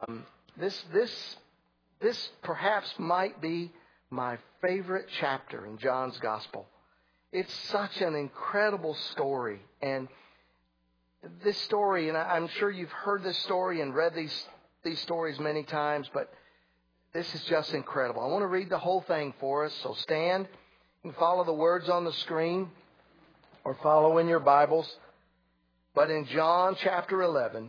This perhaps might be my favorite chapter in John's Gospel. It's such an incredible story. And this story, and I'm sure you've heard this story and read these stories many times, but this is just incredible. I want to read the whole thing for us. So stand and follow the words on the screen or follow in your Bibles. But in John chapter 11,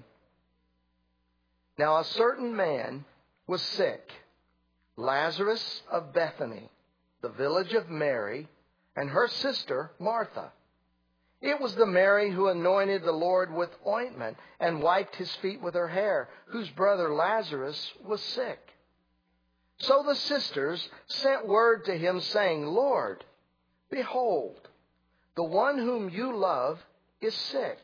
now a certain man was sick, Lazarus of Bethany, the village of Mary, and her sister Martha. It was the Mary who anointed the Lord with ointment and wiped his feet with her hair, whose brother Lazarus was sick. So the sisters sent word to him, saying, Lord, behold, the one whom you love is sick.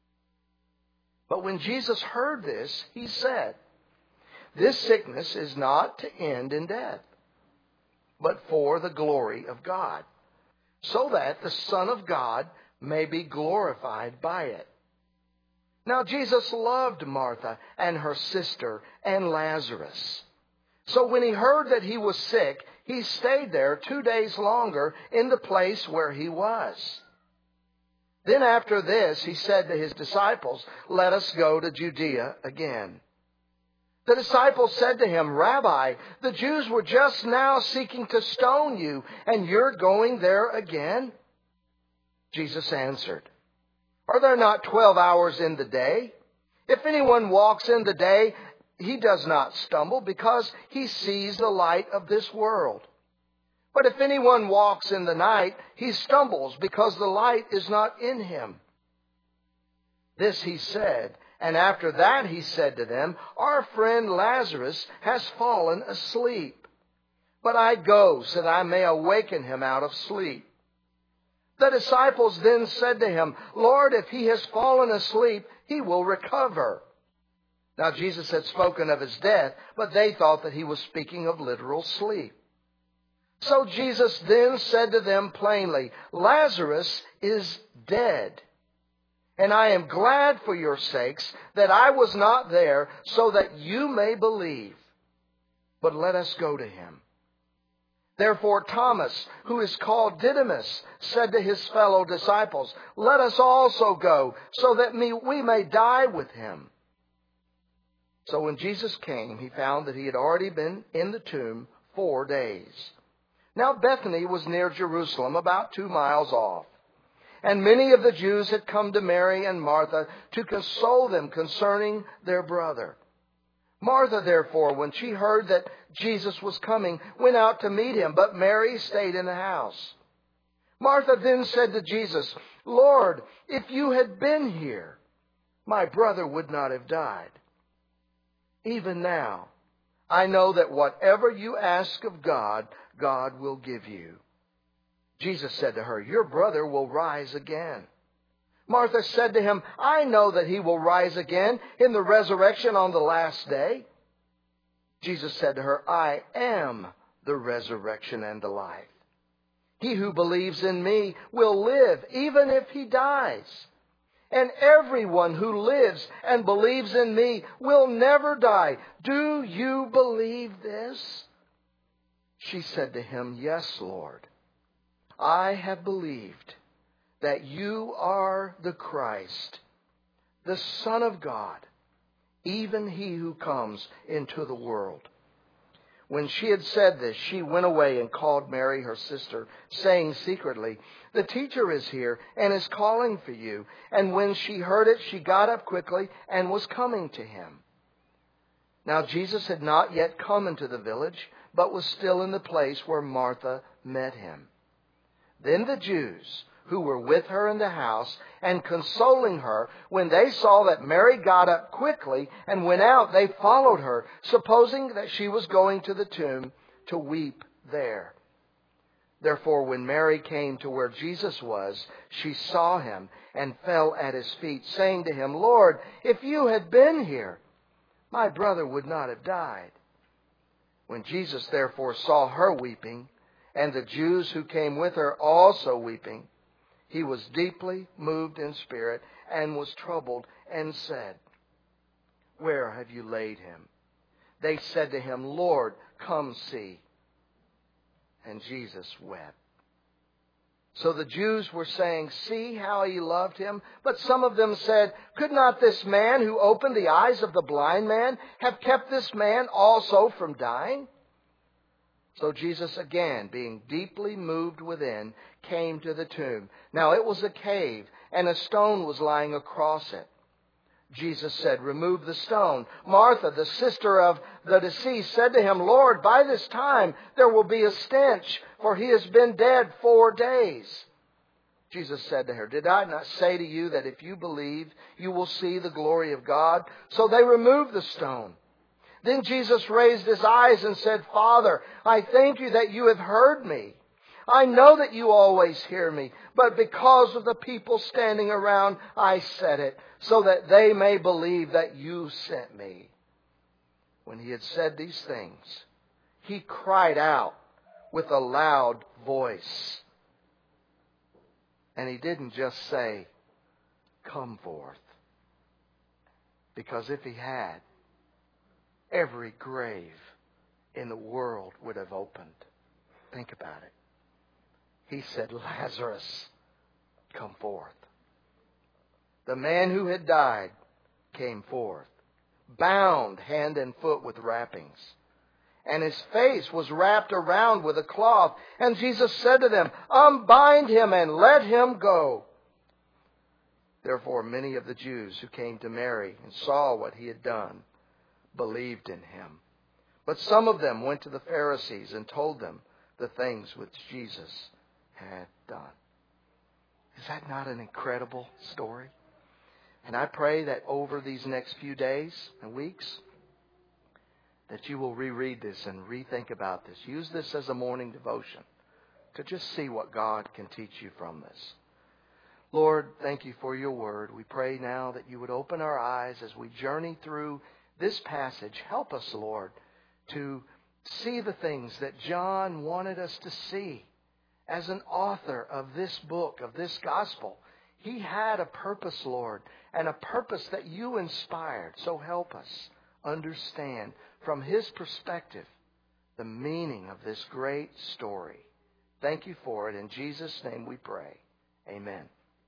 But when Jesus heard this, he said, this sickness is not to end in death, but for the glory of God, so that the Son of God may be glorified by it. Now Jesus loved Martha and her sister and Lazarus. So when he heard that he was sick, he stayed there 2 days longer in the place where he was. Then after this, he said to his disciples, let us go to Judea again. The disciples said to him, Rabbi, the Jews were just now seeking to stone you, and you're going there again? Jesus answered, are there not 12 hours in the day? If anyone walks in the day, he does not stumble because he sees the light of this world. But if anyone walks in the night, he stumbles because the light is not in him. This he said, and after that he said to them, our friend Lazarus has fallen asleep, but I go so that I may awaken him out of sleep. The disciples then said to him, Lord, if he has fallen asleep, he will recover. Now Jesus had spoken of his death, but they thought that he was speaking of literal sleep. So Jesus then said to them plainly, Lazarus is dead. And I am glad for your sakes that I was not there, so that you may believe. But let us go to him. Therefore Thomas, who is called Didymus, said to his fellow disciples, let us also go, so that we may die with him. So when Jesus came, he found that he had already been in the tomb 4 days. Now Bethany was near Jerusalem, about 2 miles off. And many of the Jews had come to Mary and Martha to console them concerning their brother. Martha, therefore, when she heard that Jesus was coming, went out to meet him, but Mary stayed in the house. Martha then said to Jesus, Lord, if you had been here, my brother would not have died. Even now, I know that whatever you ask of God, God will give you. Jesus said to her, your brother will rise again. Martha said to him, I know that he will rise again in the resurrection on the last day. Jesus said to her, I am the resurrection and the life. He who believes in me will live even if he dies. And everyone who lives and believes in me will never die. Do you believe this? She said to him, yes, Lord. I have believed that you are the Christ, the Son of God, even he who comes into the world. When she had said this, she went away and called Mary, her sister, saying secretly, the teacher is here and is calling for you. And when she heard it, she got up quickly and was coming to him. Now Jesus had not yet come into the village, but was still in the place where Martha met him. Then the Jews who were with her in the house and consoling her, when they saw that Mary got up quickly and went out, they followed her, supposing that she was going to the tomb to weep there. Therefore, when Mary came to where Jesus was, she saw him and fell at his feet, saying to him, Lord, if you had been here, my brother would not have died. When Jesus therefore saw her weeping, and the Jews who came with her also weeping, he was deeply moved in spirit and was troubled and said, where have you laid him? they said to him, Lord, come see. And Jesus wept. So the Jews were saying, see how he loved him? But some of them said, could not this man who opened the eyes of the blind man have kept this man also from dying? So Jesus, again, being deeply moved within, came to the tomb. Now it was a cave, and a stone was lying across it. Jesus said, remove the stone. Martha, the sister of the deceased, said to him, Lord, by this time there will be a stench, for he has been dead 4 days. Jesus said to her, did I not say to you that if you believe, you will see the glory of God? So they removed the stone. Then Jesus raised his eyes and said, Father, I thank you that you have heard me. I know that you always hear me, but because of the people standing around, I said it, so that they may believe that you sent me. When he had said these things, he cried out with a loud voice. And he didn't just say, come forth. Because if he had, every grave in the world would have opened. Think about it. He said, Lazarus, come forth. The man who had died came forth, bound hand and foot with wrappings. And his face was wrapped around with a cloth. And Jesus said to them, unbind him and let him go. Therefore many of the Jews who came to Mary and saw what he had done believed in him. But some of them went to the Pharisees and told them the things which Jesus had done. Is that not an incredible story? And I pray that over these next few days and weeks, that you will reread this and rethink about this. Use this as a morning devotion to just see what God can teach you from this. Lord, thank you for your word. We pray now that you would open our eyes as we journey through this passage. Help us, Lord, to see the things that John wanted us to see. As an author of this book, of this gospel, he had a purpose, Lord, and a purpose that you inspired. So help us understand from his perspective the meaning of this great story. Thank you for it. In Jesus' name we pray. Amen.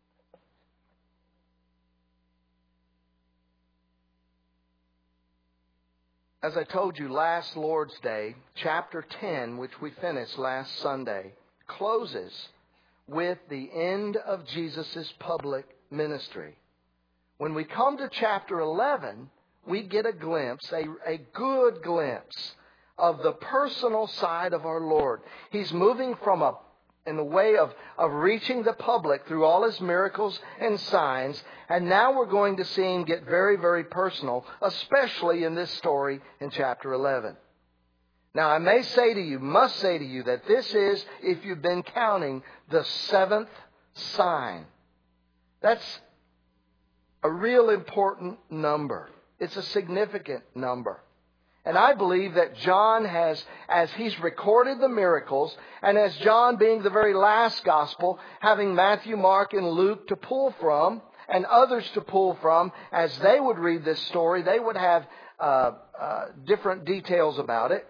As I told you, last Lord's Day, chapter 10, which we finished last Sunday, closes with the end of Jesus' public ministry. When we come to chapter 11, we get a glimpse, a good glimpse of the personal side of our Lord. He's moving from in the way of reaching the public through all his miracles and signs. And now we're going to see him get very, very personal, especially in this story in chapter 11. Now, I must say to you that this is, if you've been counting, the 7th sign. That's a real important number. It's a significant number. And I believe that John has, as he's recorded the miracles, and as John being the very last gospel, having Matthew, Mark, and Luke to pull from, and others to pull from, as they would read this story, they would have different details about it.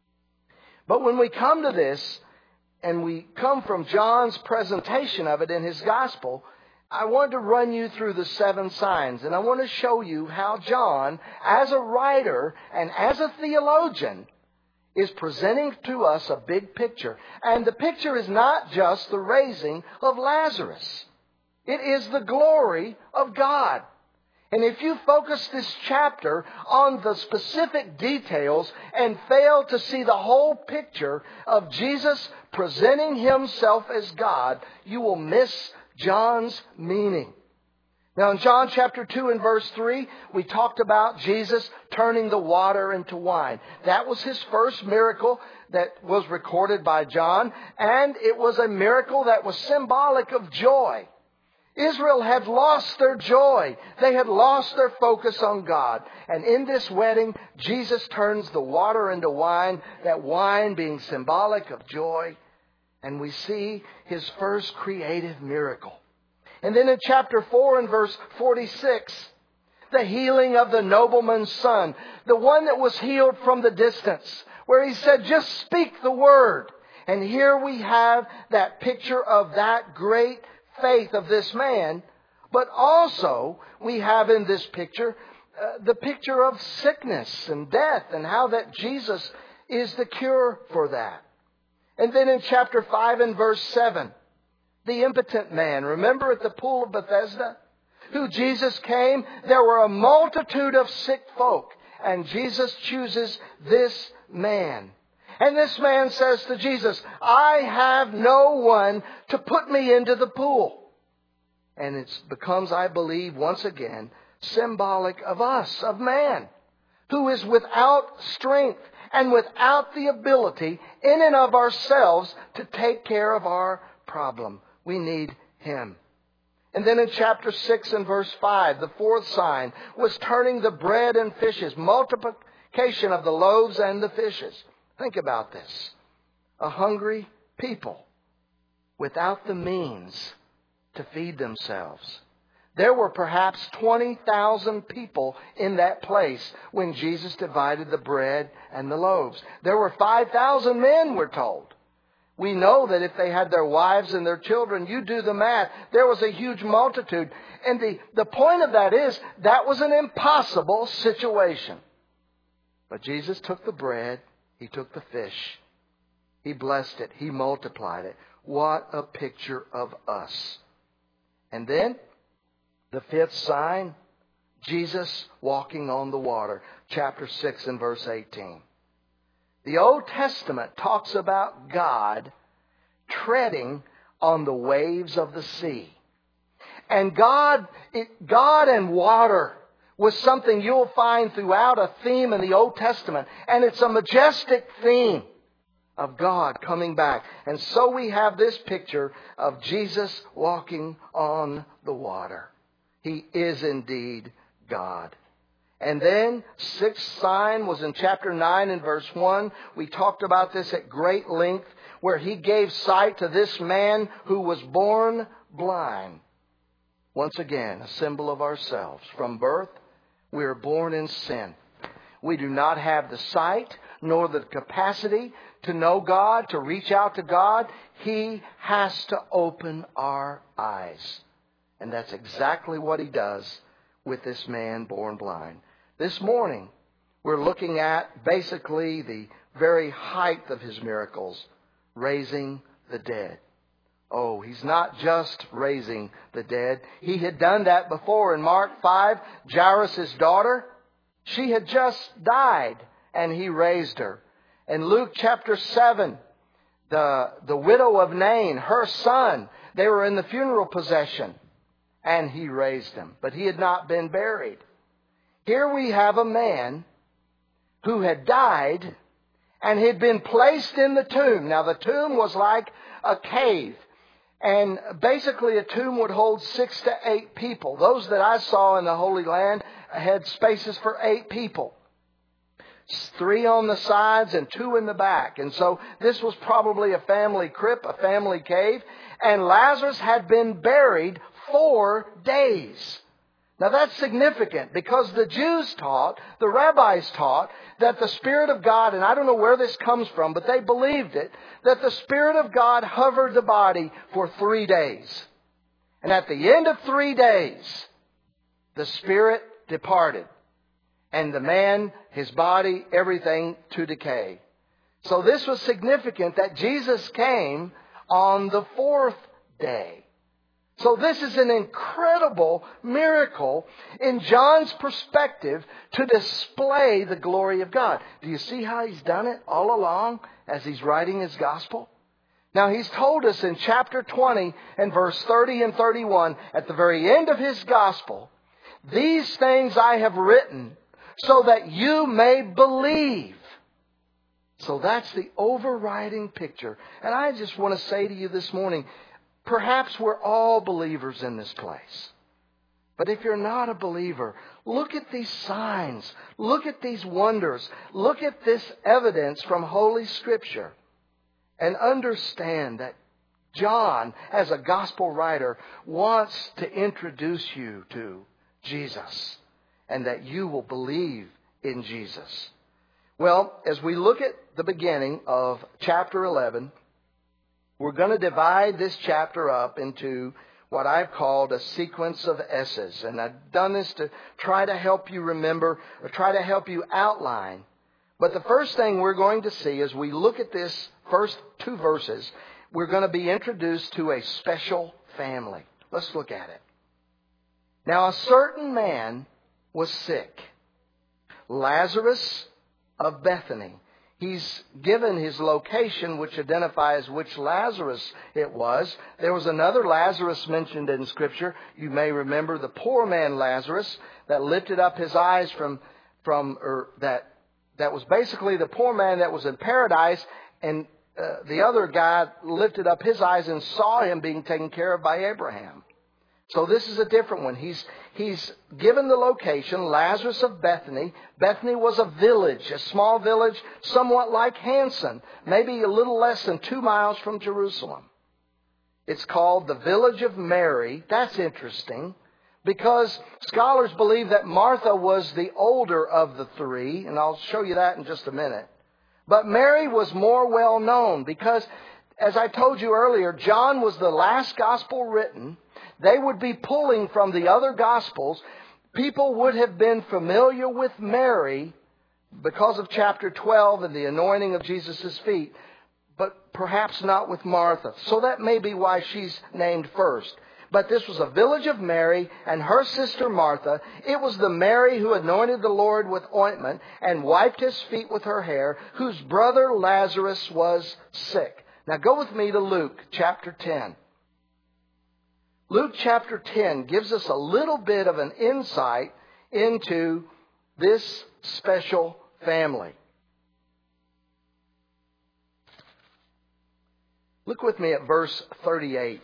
But when we come to this, and we come from John's presentation of it in his gospel, I want to run you through the 7 signs. And I want to show you how John, as a writer and as a theologian, is presenting to us a big picture. And the picture is not just the raising of Lazarus. It is the glory of God. And if you focus this chapter on the specific details and fail to see the whole picture of Jesus presenting himself as God, you will miss John's meaning. Now in John chapter 2 and verse 3, we talked about Jesus turning the water into wine. That was his first miracle that was recorded by John, and it was a miracle that was symbolic of joy. Israel had lost their joy. They had lost their focus on God. And in this wedding, Jesus turns the water into wine, that wine being symbolic of joy. And we see his first creative miracle. And then in chapter 4 and verse 46, the healing of the nobleman's son, the one that was healed from the distance, where he said, just speak the word. And here we have that picture of that great faith of this man. But also we have in this picture the picture of sickness and death and how that Jesus is the cure for that. And then in chapter 5 and verse 7, the impotent man, remember at the pool of Bethesda, who Jesus came, there were a multitude of sick folk, and Jesus chooses this man. And this man says to Jesus, I have no one to put me into the pool. And it becomes, I believe, once again, symbolic of us, of man, who is without strength and without the ability in and of ourselves to take care of our problem. We need Him. And then in chapter 6 and verse 5, the fourth sign was turning the bread and fishes, multiplication of the loaves and the fishes. Think about this. A hungry people without the means to feed themselves. There were perhaps 20,000 people in that place when Jesus divided the bread and the loaves. There were 5,000 men, we're told. We know that if they had their wives and their children, you do the math, there was a huge multitude. And the point of that is, that was an impossible situation. But Jesus took the bread, He took the fish, He blessed it, He multiplied it. What a picture of us. And then, the fifth sign, Jesus walking on the water. Chapter 6 and verse 18. The Old Testament talks about God treading on the waves of the sea. And God and water was something you'll find throughout a theme in the Old Testament. And it's a majestic theme of God coming back. And so we have this picture of Jesus walking on the water. He is indeed God. And then, sixth sign was in chapter 9 and verse 1. We talked about this at great length, where He gave sight to this man who was born blind. Once again, a symbol of ourselves. From birth, we are born in sin. We do not have the sight nor the capacity to know God, to reach out to God. He has to open our eyes. And that's exactly what He does with this man born blind. This morning, we're looking at basically the very height of His miracles, raising the dead. Oh, He's not just raising the dead. He had done that before in Mark 5. Jairus' daughter, she had just died, and He raised her. In Luke chapter 7, the widow of Nain, her son, they were in the funeral procession, and He raised him. But he had not been buried. Here we have a man who had died and had been placed in the tomb. Now the tomb was like a cave. And basically a tomb would hold 6 to 8 people. Those that I saw in the Holy Land had spaces for 8 people. 3 on the sides and 2 in the back. And so this was probably a family crypt, a family cave. And Lazarus had been buried 4 days. Now that's significant because the Jews taught, the rabbis taught, that the Spirit of God, and I don't know where this comes from, but they believed it, that the Spirit of God hovered the body for 3 days. And at the end of 3 days, the Spirit departed. And the man, his body, everything to decay. So this was significant that Jesus came on the 4th day. So this is an incredible miracle in John's perspective to display the glory of God. Do you see how He's done it all along as He's writing His gospel? Now He's told us in chapter 20 and verse 30 and 31, at the very end of His gospel, these things I have written so that you may believe. So that's the overriding picture. And I just want to say to you this morning, perhaps we're all believers in this place. But if you're not a believer, look at these signs. Look at these wonders. Look at this evidence from Holy Scripture. And understand that John, as a gospel writer, wants to introduce you to Jesus. and that you will believe in Jesus. Well, as we look at the beginning of chapter 11, we're going to divide this chapter up into what I've called a sequence of S's. And I've done this to try to help you remember or try to help you outline. But the first thing we're going to see as we look at this first two verses, we're going to be introduced to a special family. Let's look at it. Now, a certain man was sick, Lazarus of Bethany. He's given his location, which identifies which Lazarus it was. There was another Lazarus mentioned in Scripture. You may remember the poor man Lazarus that lifted up his eyes that was basically the poor man that was in paradise, and the other guy lifted up his eyes and saw him being taken care of by Abraham. So this is a different one. He's given the location, Lazarus of Bethany. Bethany was a village, a small village, somewhat like Hanson, maybe a little less than 2 miles from Jerusalem. It's called the Village of Mary. That's interesting because scholars believe that Martha was the older of the three, and I'll show you that in just a minute. But Mary was more well known because, as I told you earlier, John was the last gospel written. They would be pulling from the other Gospels. People would have been familiar with Mary because of chapter 12 and the anointing of Jesus' feet, but perhaps not with Martha. So that may be why she's named first. But this was a village of Mary and her sister Martha. It was the Mary who anointed the Lord with ointment and wiped his feet with her hair, whose brother Lazarus was sick. Now go with me to Luke chapter 10. Luke chapter 10 gives us a little bit of an insight into this special family. Look with me at verse 38.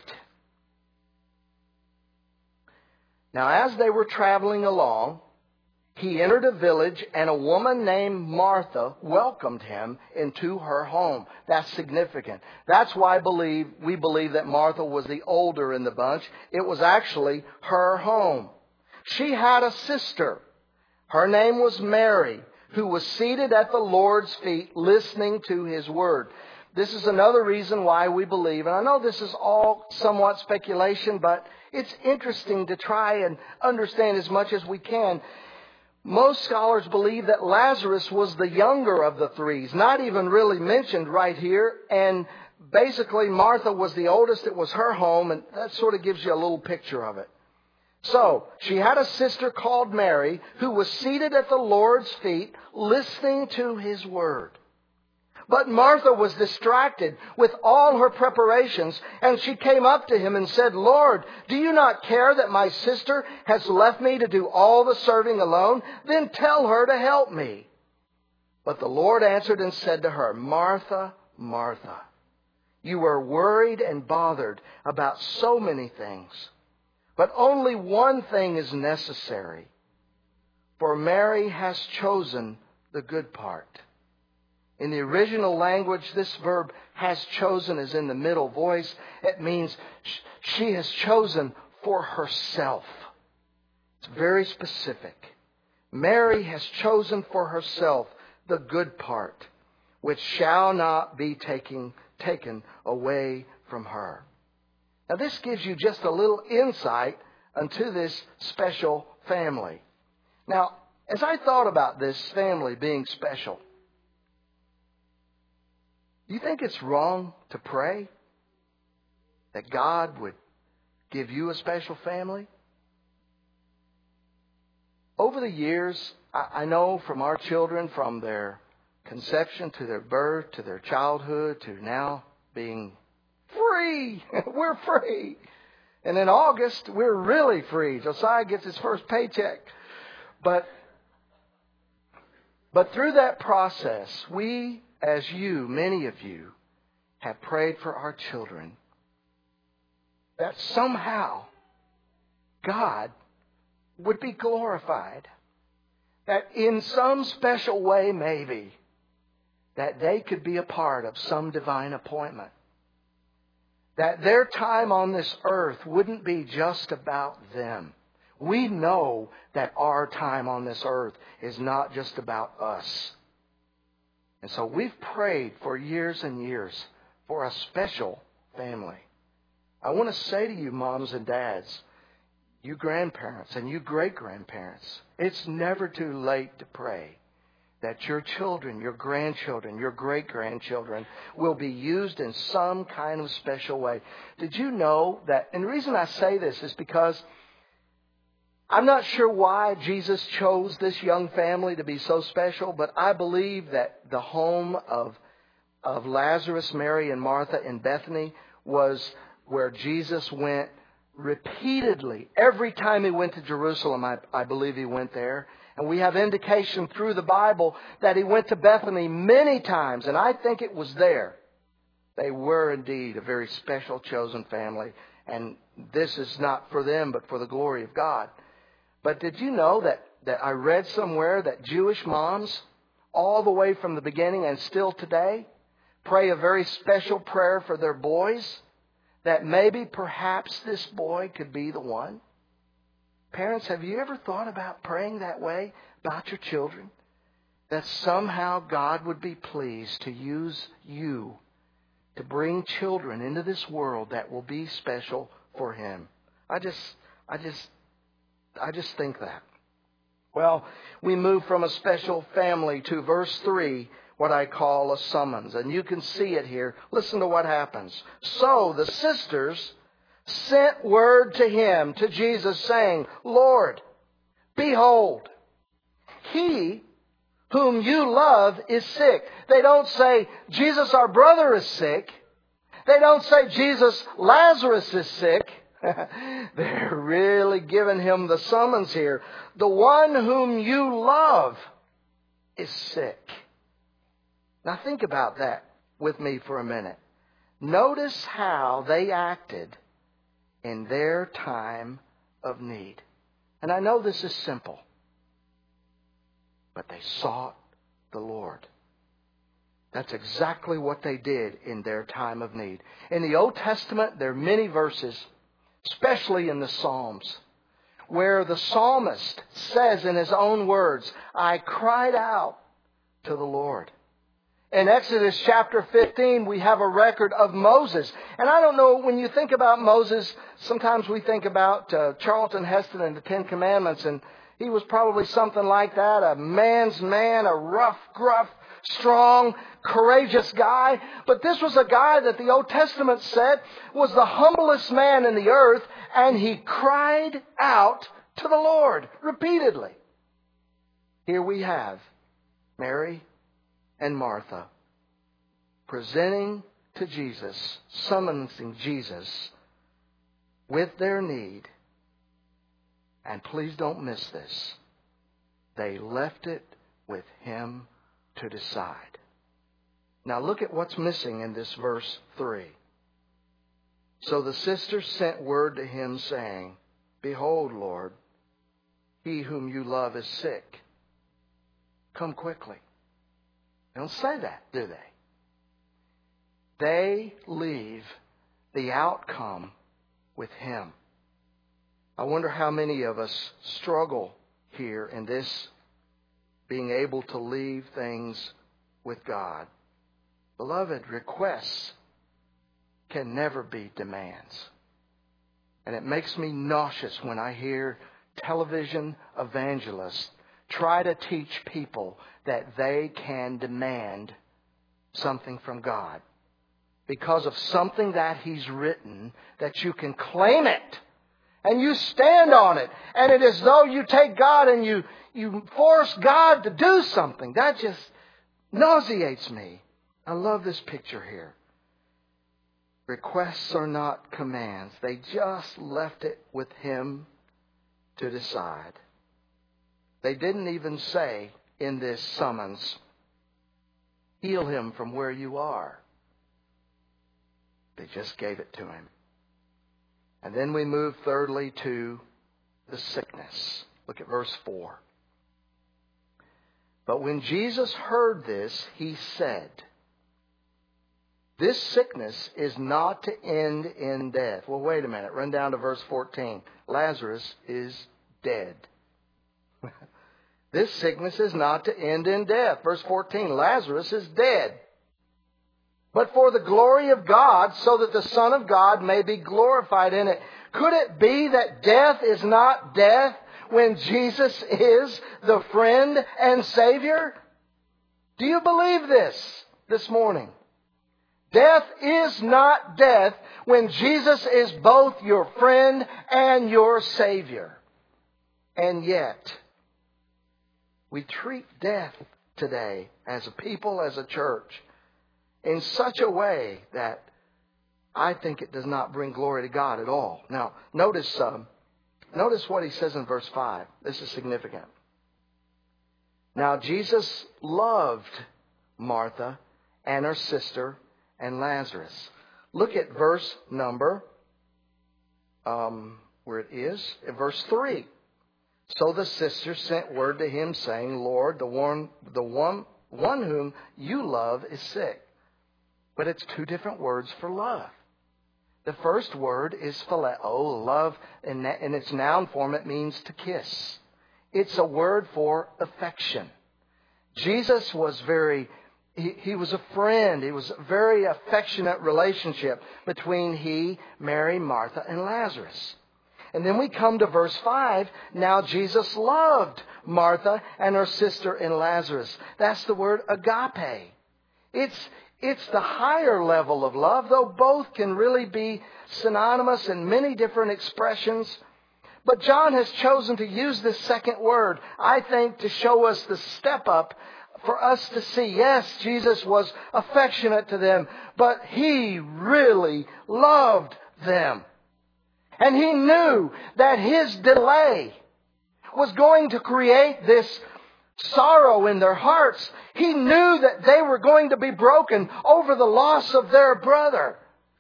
Now, as they were traveling along, he entered a village, and a woman named Martha welcomed him into her home. That's significant. That's why we believe that Martha was the older in the bunch. It was actually her home. She had a sister. Her name was Mary, who was seated at the Lord's feet listening to his word. This is another reason why we believe, and I know this is all somewhat speculation, but it's interesting to try and understand as much as we can. Most scholars believe that Lazarus was the younger of the three, not even really mentioned right here. And basically Martha was the oldest. It was her home, and that sort of gives you a little picture of it. So she had a sister called Mary who was seated at the Lord's feet listening to his word. But Martha was distracted with all her preparations, and she came up to him and said, "Lord, do you not care that my sister has left me to do all the serving alone? Then tell her to help me." But the Lord answered and said to her, "Martha, Martha, you are worried and bothered about so many things, but only one thing is necessary. For Mary has chosen the good part." In the original language, this verb "has chosen" is in the middle voice. It means she has chosen for herself. It's very specific. Mary has chosen for herself the good part, which shall not be taken away from her. Now this gives you just a little insight into this special family. Now, as I thought about this family being special, do you think it's wrong to pray that God would give you a special family? Over the years, I know from our children, from their conception to their birth, to their childhood, to now being free. We're free. And in August, we're really free. Josiah gets his first paycheck. But through that process, we, as you, many of you, have prayed for our children that somehow God would be glorified. That in some special way, maybe, that they could be a part of some divine appointment. That their time on this earth wouldn't be just about them. We know that our time on this earth is not just about us. And so we've prayed for years and years for a special family. I want to say to you, moms and dads, you grandparents and you great-grandparents, it's never too late to pray that your children, your grandchildren, your great-grandchildren will be used in some kind of special way. Did you know that, and the reason I say this is because I'm not sure why Jesus chose this young family to be so special, but I believe that the home of Lazarus, Mary, and Martha in Bethany was where Jesus went repeatedly. Every time he went to Jerusalem, I believe he went there. And we have indication through the Bible that he went to Bethany many times, and I think it was there. They were indeed a very special chosen family, and this is not for them, but for the glory of God. But did you know that I read somewhere that Jewish moms, all the way from the beginning and still today, pray a very special prayer for their boys, that maybe perhaps this boy could be the one? Parents, have you ever thought about praying that way about your children? That somehow God would be pleased to use you to bring children into this world that will be special for Him. I just think that. Well, we move from a special family to verse 3, what I call a summons. And you can see it here. Listen to what happens. So the sisters sent word to him, to Jesus, saying, Lord, behold, he whom you love is sick. They don't say, Jesus, our brother is sick. They don't say, Jesus, Lazarus is sick. They're really giving him the summons here. The one whom you love is sick. Now think about that with me for a minute. Notice how they acted in their time of need. And I know this is simple, but they sought the Lord. That's exactly what they did in their time of need. In the Old Testament, there are many verses, especially in the Psalms, where the psalmist says in his own words, I cried out to the Lord. In Exodus chapter 15, we have a record of Moses. And I don't know, when you think about Moses, sometimes we think about Charlton Heston and the Ten Commandments, and he was probably something like that, a man's man, a rough, gruff, strong, courageous guy. But this was a guy that the Old Testament said was the humblest man in the earth, and he cried out to the Lord repeatedly. Here we have Mary and Martha presenting to Jesus, summoning Jesus with their need. And please don't miss this. They left it with him to decide. Now look at what's missing in this verse 3. So the sisters sent word to him saying, Behold, Lord, he whom you love is sick. Come quickly. They don't say that, do they? They leave the outcome with him. I wonder how many of us struggle here in this, being able to leave things with God. Beloved, requests can never be demands. And it makes me nauseous when I hear television evangelists try to teach people that they can demand something from God because of something that He's written, that you can claim it and you stand on it. And it is though you take God and you force God to do something. That just nauseates me. I love this picture here. Requests are not commands. They just left it with Him to decide. They didn't even say in this summons, heal him from where you are. They just gave it to him. And then we move thirdly to the sickness. Look at verse 4. But when Jesus heard this, He said, this sickness is not to end in death. Well, wait a minute. Run down to verse 14. Lazarus is dead. This sickness is not to end in death. Verse 14, Lazarus is dead. But for the glory of God, so that the Son of God may be glorified in it. Could it be that death is not death when Jesus is the friend and Savior? Do you believe this morning? Death is not death when Jesus is both your friend and your Savior. And yet, we treat death today as a people, as a church, in such a way that I think it does not bring glory to God at all. Now, notice what he says in verse 5. This is significant. Now, Jesus loved Martha and her sister and Lazarus. Look at verse number, where it is, verse 3. So the sister sent word to him saying, Lord, the one whom you love is sick. But it's two different words for love. The first word is phileo, love. In its noun form, it means to kiss. It's a word for affection. Jesus was he was a friend. It was a very affectionate relationship between Mary, Martha, and Lazarus. And then we come to verse 5. Now Jesus loved Martha and her sister and Lazarus. That's the word agape. It's the higher level of love, though both can really be synonymous in many different expressions. But John has chosen to use this second word, I think, to show us the step up for us to see, yes, Jesus was affectionate to them, but He really loved them. And He knew that His delay was going to create this sorrow in their hearts. He knew that they were going to be broken over the loss of their brother.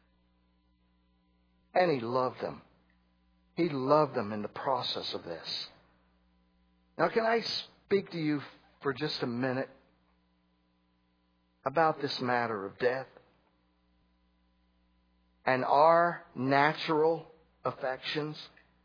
And He loved them. He loved them in the process of this. Now, can I speak to you for just a minute about this matter of death and our natural affections?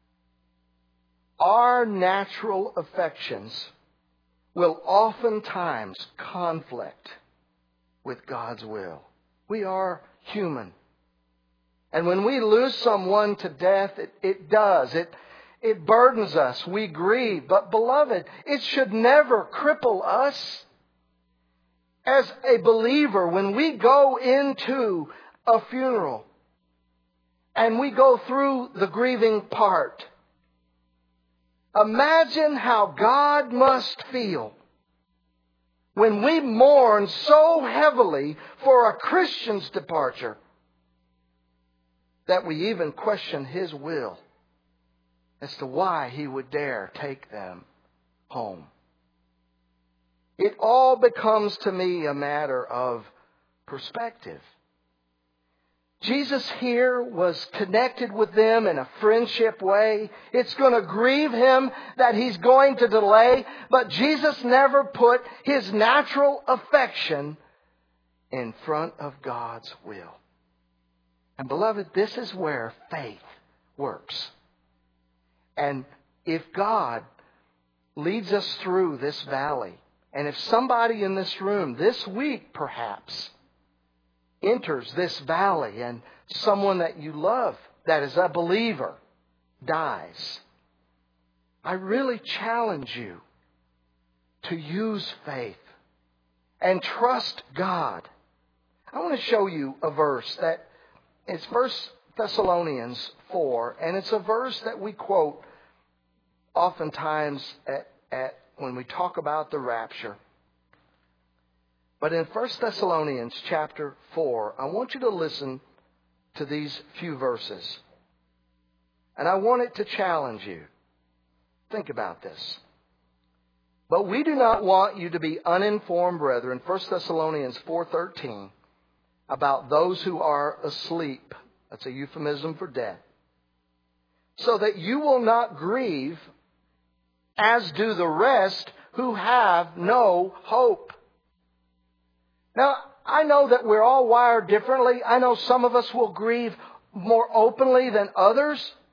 Our natural affections will oftentimes conflict with God's will. We are human. And when we lose someone to death, it does. It burdens us. We grieve. But beloved, it should never cripple us. As a believer, when we go into a funeral and we go through the grieving part, imagine how God must feel when we mourn so heavily for a Christian's departure that we even question His will as to why He would dare take them home. It all becomes to me a matter of perspective. Jesus here was connected with them in a friendship way. It's going to grieve Him that He's going to delay, but Jesus never put His natural affection in front of God's will. And beloved, this is where faith works. And if God leads us through this valley, and if somebody in this room this week perhaps enters this valley and someone that you love, that is a believer, dies, I really challenge you to use faith and trust God. I want to show you a verse that it's 1 Thessalonians 4, and it's a verse that we quote oftentimes at when we talk about the rapture. But in 1 Thessalonians chapter 4, I want you to listen to these few verses. And I want it to challenge you. Think about this. But we do not want you to be uninformed, brethren, 1 Thessalonians 4:13, about those who are asleep. That's a euphemism for death. So that you will not grieve as do the rest who have no hope. Now, I know that we're all wired differently. I know some of us will grieve more openly than others.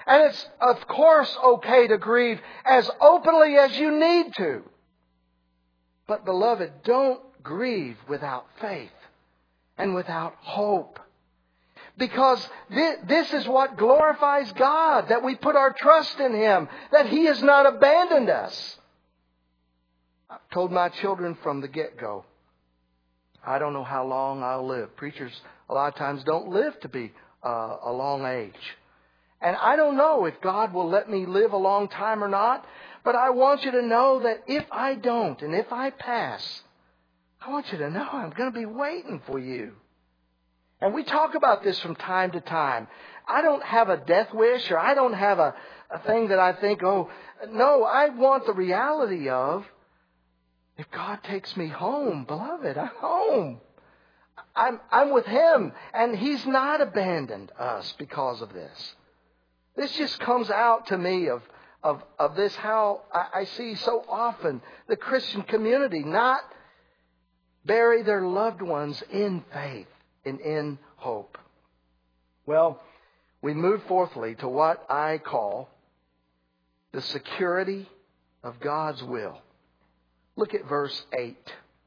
And it's, of course, okay to grieve as openly as you need to. But, beloved, don't grieve without faith and without hope. Because this is what glorifies God, that we put our trust in Him, that He has not abandoned us. I've told my children from the get-go, I don't know how long I'll live. Preachers a lot of times don't live to be a long age. And I don't know if God will let me live a long time or not, but I want you to know that if I don't and if I pass, I want you to know I'm going to be waiting for you. And we talk about this from time to time. I don't have a death wish, or I don't have a thing that I think, oh, no, I want the reality of, if God takes me home, beloved, I'm home. I'm with Him, and He's not abandoned us because of this. This just comes out to me of this, how I see so often the Christian community not bury their loved ones in faith and in hope. Well, we move fourthly to what I call the security of God's will. Look at verse 8.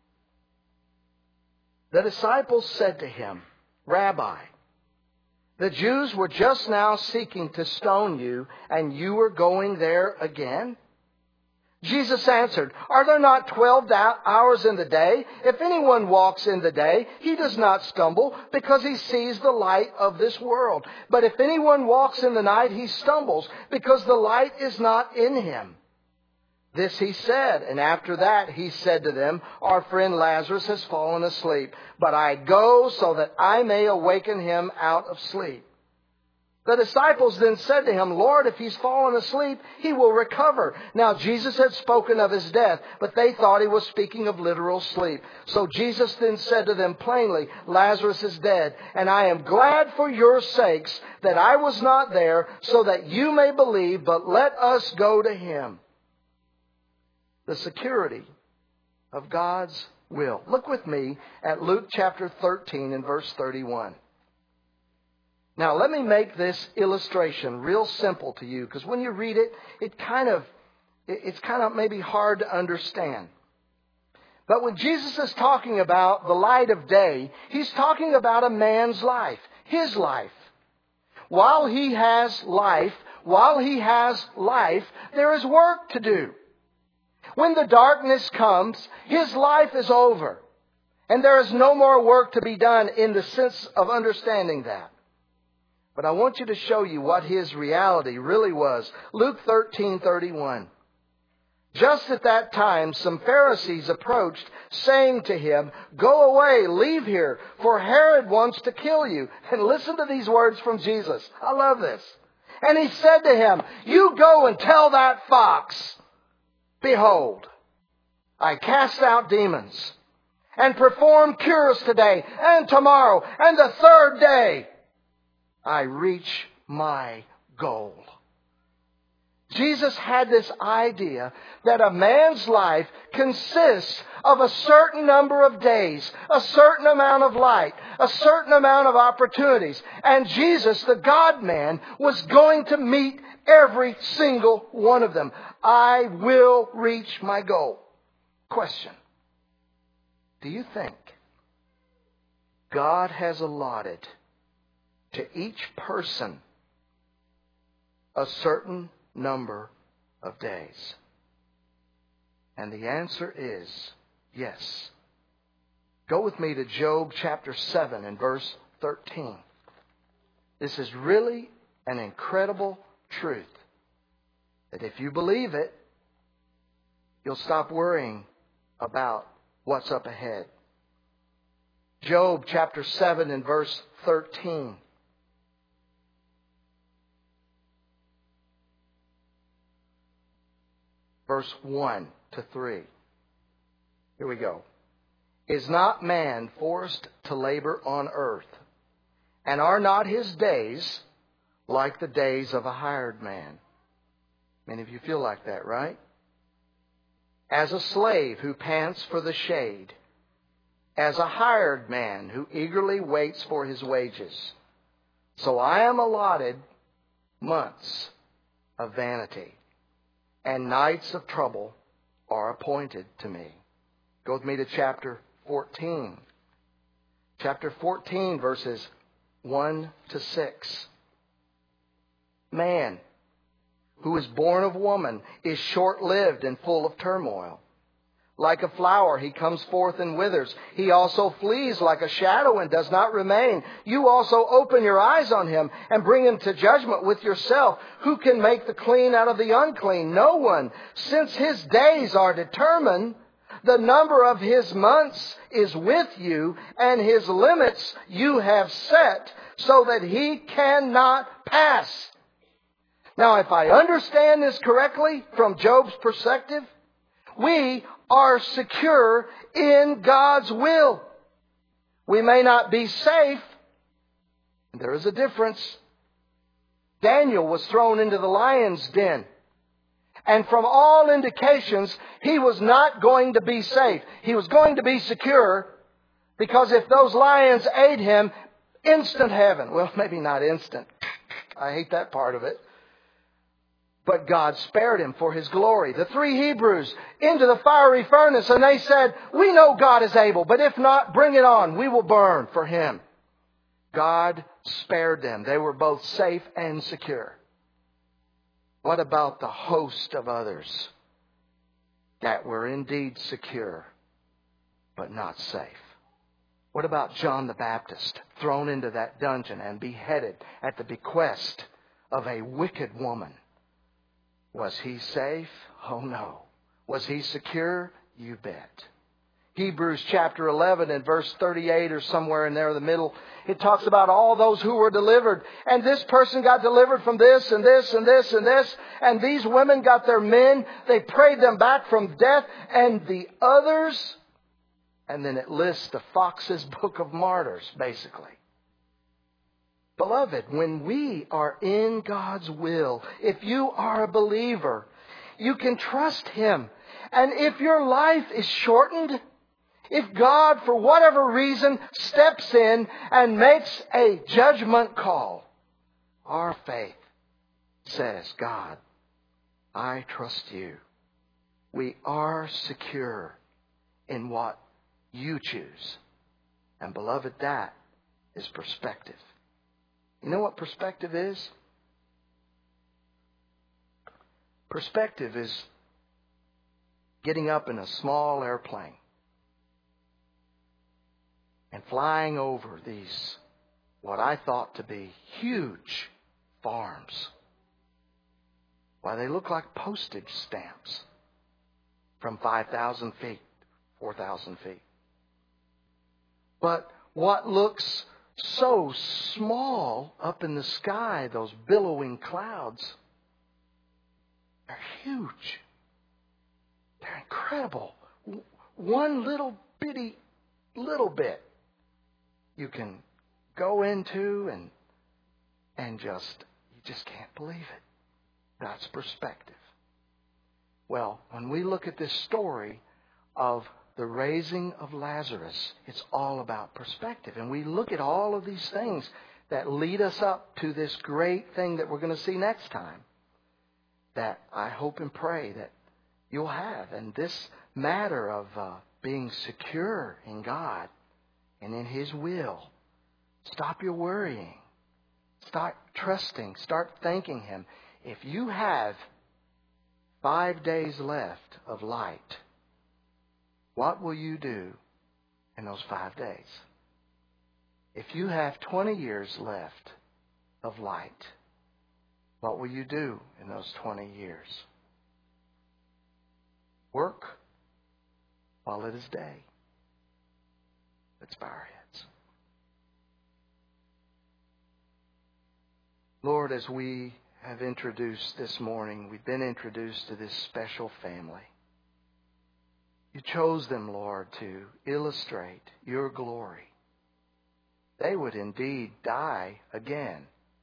The disciples said to Him, Rabbi, the Jews were just now seeking to stone you, and you are going there again? Jesus answered, Are there not 12 hours in the day? If anyone walks in the day, he does not stumble, because he sees the light of this world. But if anyone walks in the night, he stumbles, because the light is not in him. This He said, and after that He said to them, Our friend Lazarus has fallen asleep, but I go so that I may awaken him out of sleep. The disciples then said to Him, Lord, if he's fallen asleep, he will recover. Now Jesus had spoken of his death, but they thought He was speaking of literal sleep. So Jesus then said to them plainly, Lazarus is dead, and I am glad for your sakes that I was not there, so that you may believe, but let us go to him. The security of God's will. Look with me at Luke chapter 13 and verse 31. Now, let me make this illustration real simple to you, because when you read it, it's kind of maybe hard to understand. But when Jesus is talking about the light of day, He's talking about a man's life, his life. While he has life, there is work to do. When the darkness comes, his life is over. And there is no more work to be done in the sense of understanding that. But I want you to show you what his reality really was. Luke 13:31. Just at that time, some Pharisees approached, saying to him, Go away, leave here, for Herod wants to kill you. And listen to these words from Jesus. I love this. And He said to him, You go and tell that fox, Behold, I cast out demons and perform cures today and tomorrow, and the third day I reach my goal. Jesus had this idea that a man's life consists of a certain number of days, a certain amount of light, a certain amount of opportunities. And Jesus, the God-man, was going to meet every single one of them. I will reach my goal. Question. Do you think God has allotted to each person a certain number of days? And the answer is yes. Go with me to Job chapter 7 and verse 13. This is really an incredible truth that if you believe it, you'll stop worrying about what's up ahead. Job chapter 7 and verse 13. Verse 1 to 3. Here we go. Is not man forced to labor on earth? And are not his days like the days of a hired man? Many of you feel like that, right? As a slave who pants for the shade, as a hired man who eagerly waits for his wages. So I am allotted months of vanity, and nights of trouble are appointed to me. Go with me to chapter 14. Chapter 14, verses 1 to 6. Man who is born of woman is short-lived and full of turmoil. Like a flower, he comes forth and withers. He also flees like a shadow and does not remain. You also open your eyes on him and bring him to judgment with yourself. Who can make the clean out of the unclean? No one. Since his days are determined, the number of his months is with you, and his limits you have set, so that he cannot pass. Now, if I understand this correctly from Job's perspective, we are secure in God's will. We may not be safe. There is a difference. Daniel was thrown into the lion's den. And from all indications, he was not going to be safe. He was going to be secure, because if those lions ate him, instant heaven. Well, maybe not instant. I hate that part of it. But God spared him for His glory. The 3 Hebrews into the fiery furnace, and they said, we know God is able, but if not, bring it on. We will burn for Him. God spared them. They were both safe and secure. What about the host of others that were indeed secure, but not safe? What about John the Baptist, thrown into that dungeon and beheaded at the bequest of a wicked woman? Was he safe? Oh no. Was he secure? You bet. Hebrews chapter 11 and verse 38 or somewhere in there in the middle, it talks about all those who were delivered. And this person got delivered from this and this and this and this. And these women got their men. They prayed them back from death. And the others, and then it lists the Fox's Book of Martyrs, basically. Beloved, when we are in God's will, if you are a believer, you can trust Him. And if your life is shortened, if God, for whatever reason, steps in and makes a judgment call, our faith says, God, I trust you. We are secure in what you choose. And beloved, that is perspective. You know what perspective is? Perspective is getting up in a small airplane and flying over these, what I thought to be huge farms. Why, they look like postage stamps from 5,000 feet, 4,000 feet. But what looks so small up in the sky, those billowing clouds, they're huge. They're incredible. One little bitty little bit you can go into and you just can't believe it. That's perspective. Well, when we look at this story of the raising of Lazarus, it's all about perspective. And we look at all of these things that lead us up to this great thing that we're going to see next time, that I hope and pray that you'll have. And this matter of being secure in God and in His will. Stop your worrying. Start trusting. Start thanking Him. If you have 5 days left of light, what will you do in those 5 days? If you have 20 years left of light, what will you do in those 20 years? Work while it is day. Let's bow our heads. Lord, as we have introduced this morning, we've been introduced to this special family. You chose them, Lord, to illustrate your glory. They would indeed die again.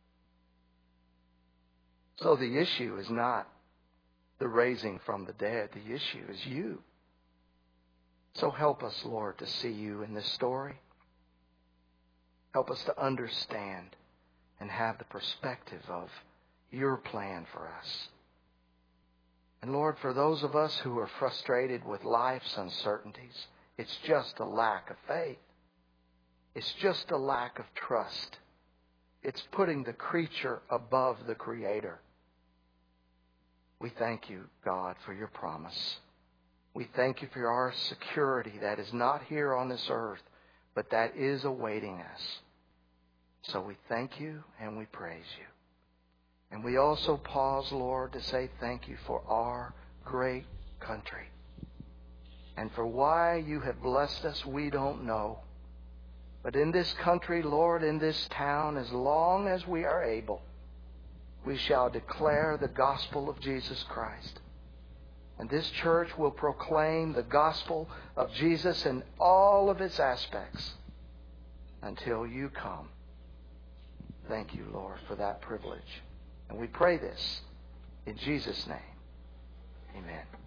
So the issue is not the raising from the dead. The issue is you. So help us, Lord, to see you in this story. Help us to understand and have the perspective of your plan for us. And Lord, for those of us who are frustrated with life's uncertainties, it's just a lack of faith. It's just a lack of trust. It's putting the creature above the Creator. We thank you, God, for your promise. We thank you for our security that is not here on this earth, but that is awaiting us. So we thank you and we praise you. And we also pause, Lord, to say thank you for our great country. And for why you have blessed us, we don't know. But in this country, Lord, in this town, as long as we are able, we shall declare the gospel of Jesus Christ. And this church will proclaim the gospel of Jesus in all of its aspects until you come. Thank you, Lord, for that privilege. And we pray this in Jesus' name. Amen.